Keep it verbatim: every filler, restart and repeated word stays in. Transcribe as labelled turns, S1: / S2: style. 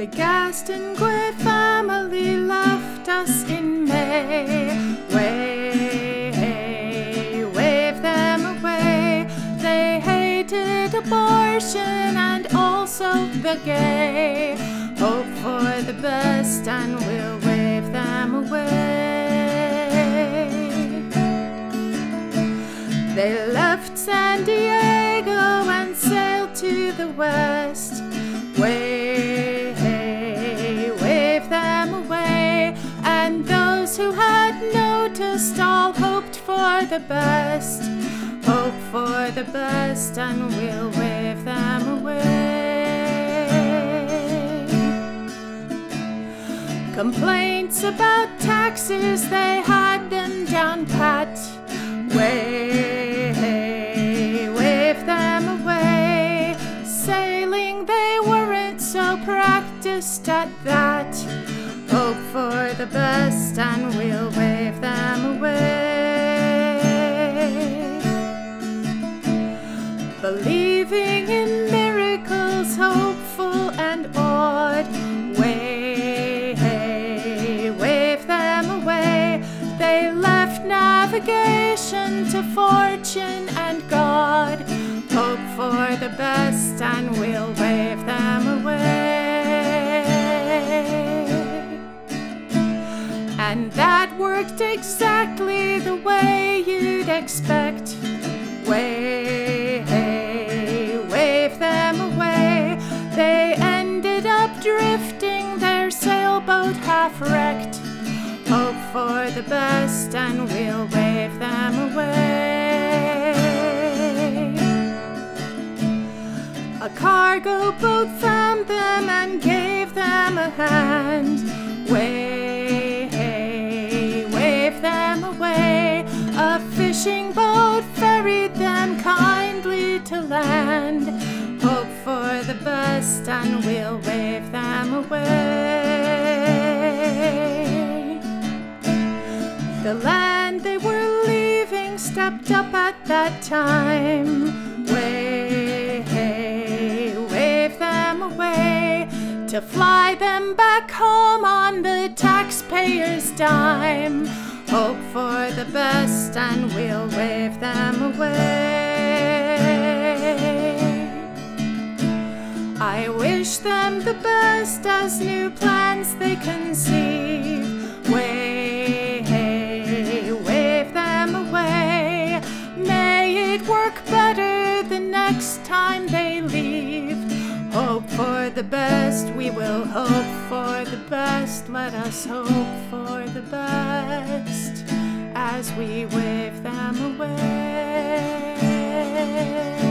S1: The Gaston-Guay family left us in May. Way, wave them away. They hated abortion and also the gay. Hope for the best and we'll wave them away. They left San Diego and sailed to the west. Way, wave them away. And those who had noticed all hoped for the best. Hope for the best and we'll wave them away. Complaints about taxes, they had them down pat. Way, wave them away. Sailing, they weren't so practiced at that. Hope for the best and we'll wave them away. Believing in miracles, hopeful and awed. Way, wave them away. They left navigation to fortune and God. Hope for the best and we'll wave them away. And that worked exactly the way you'd expect. Way, wave them away. They ended up drifting, their sailboat half wrecked. Hope for the best and we'll wave them away. A cargo boat found them and gave them a hand. Way, wave them away. A fishing boat ferried them kindly to land. Hope for the best and we'll wave them away. The land they were leaving stepped up at that time. Way, wave them away. To fly them back home on the taxpayer's dime. Hope for the best and we'll wave them away. I wish them the best as new plans they conceive. Way, wave them away. May it work better the next time they leave. Hope for the best, we will hope for the best. Let us hope for the best as we wave them away.